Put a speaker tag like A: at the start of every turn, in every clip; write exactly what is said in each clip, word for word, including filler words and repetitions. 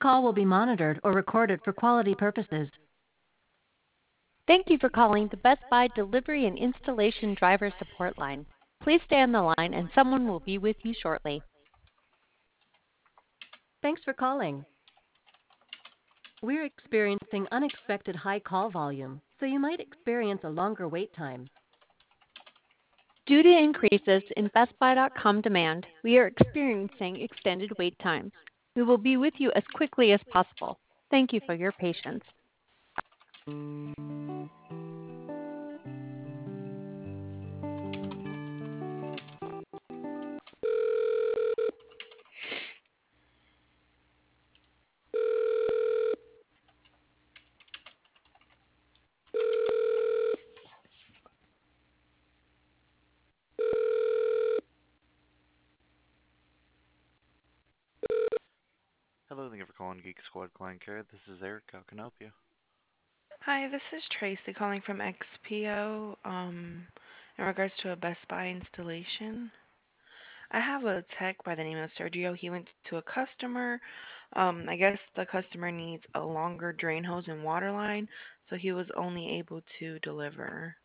A: call will be monitored or recorded for quality purposes.
B: Thank you for calling the Best Buy Delivery and Installation Driver Support Line. Please stay on the line and someone will be with you shortly.
A: Thanks for calling. We're experiencing unexpected high call volume, so you might experience a longer wait time.
B: Due to increases in Best Buy dot com demand, we are experiencing extended wait times. We will be with you as quickly as possible. Thank you for your patience.
C: Hello, thank you for calling Geek Squad Client Care. This is Eric. How can I help you?
D: Hi, this is Tracy calling from X P O um, in regards to a Best Buy installation. I have a tech by the name of Sergio. He went to a customer. Um, I guess the customer needs a longer drain hose and water line, so he was only able to deliver.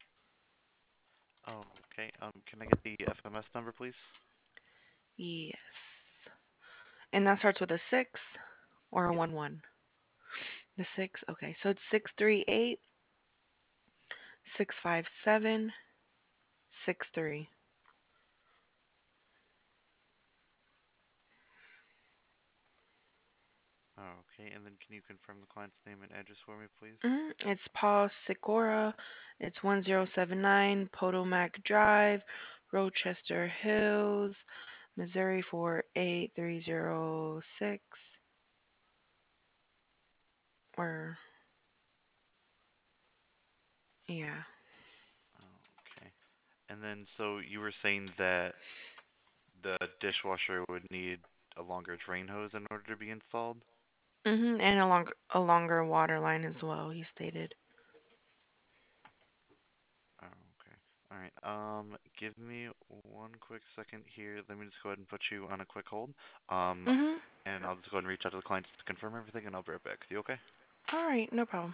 C: Oh, okay. Um, can I get the F M S number, please?
D: Yes. And that starts with a six or a
C: Yep.
D: one one. The six. Okay, so it's six three eight six five seven six three.
C: Oh, okay. And then can you confirm the client's name and address for me, please?
D: Mm, it's Paul Sikora. It's one zero seven nine Potomac Drive, Rochester Hills, Missouri four eight three zero six. Or, yeah.
C: Okay. And then, so you were saying that the dishwasher would need a longer drain hose in order to be installed?
D: Mhm, and a longer a longer water line as well, he stated.
C: Oh, okay. All right. Um, give me one quick second here. Let me just go ahead and put you on a quick hold. Um,
D: Mhm.
C: and I'll just go ahead and reach out to the clients to confirm everything, and I'll be right back with you, okay?
D: All right, no problem.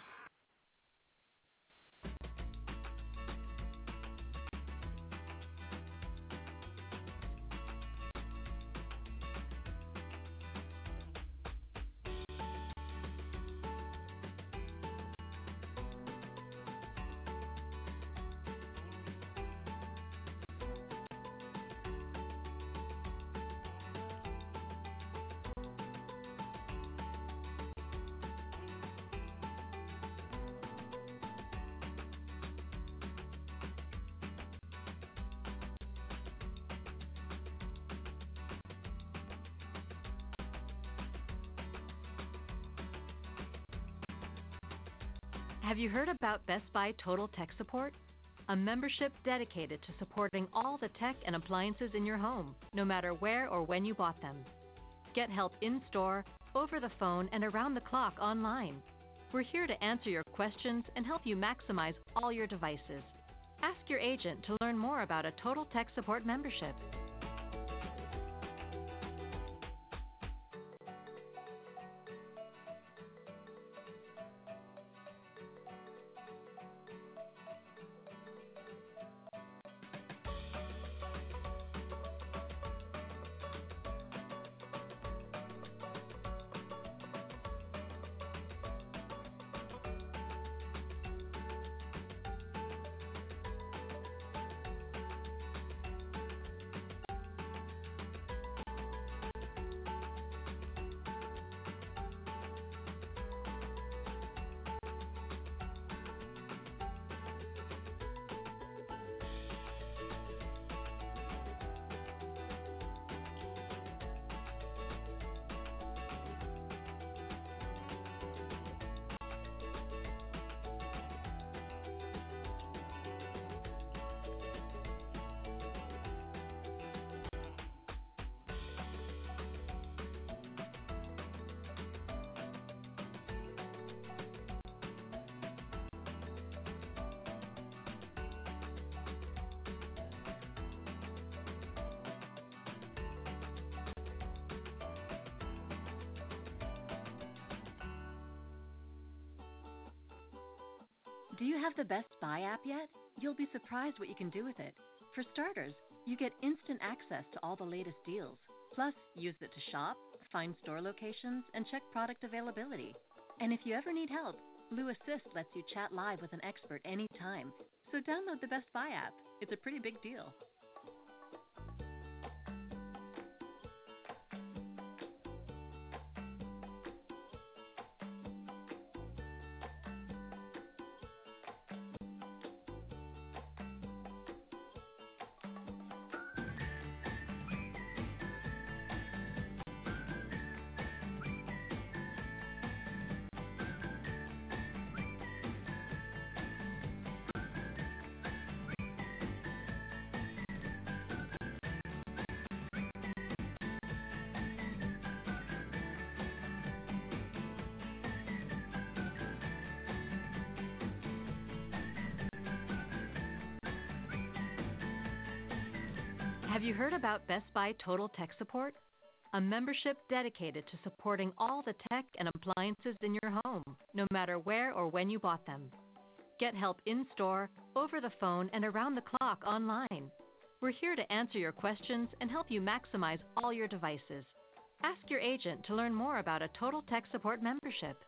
A: Have you heard about Best Buy Total Tech Support? A membership dedicated to supporting all the tech and appliances in your home, no matter where or when you bought them. Get help in-store, over the phone, and around the clock online. We're here to answer your questions and help you maximize all your devices. Ask your agent to learn more about a Total Tech Support membership. Do you have the Best Buy app yet? You'll be surprised what you can do with it. For starters, you get instant access to all the latest deals. Plus, use it to shop, find store locations, and check product availability. And if you ever need help, Blue Assist lets you chat live with an expert anytime. So download the Best Buy app. It's a pretty big deal. Have you heard about Best Buy Total Tech Support? A membership dedicated to supporting all the tech and appliances in your home, no matter where or when you bought them. Get help in-store, over the phone, and around the clock online. We're here to answer your questions and help you maximize all your devices. Ask your agent to learn more about a Total Tech Support membership.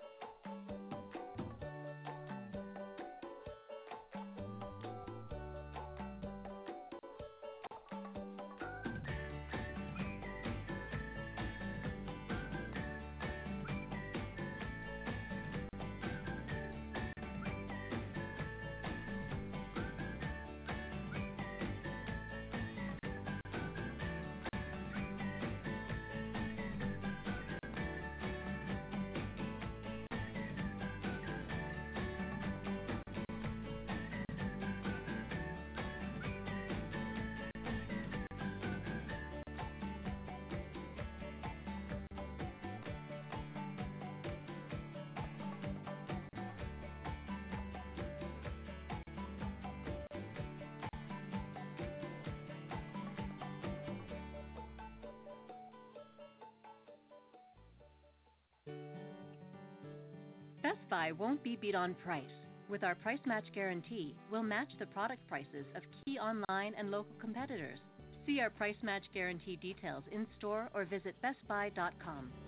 A: Best Buy won't be beat on price. With our price match guarantee, we'll match the product prices of key online and local competitors. See our price match guarantee details in store or visit best buy dot com.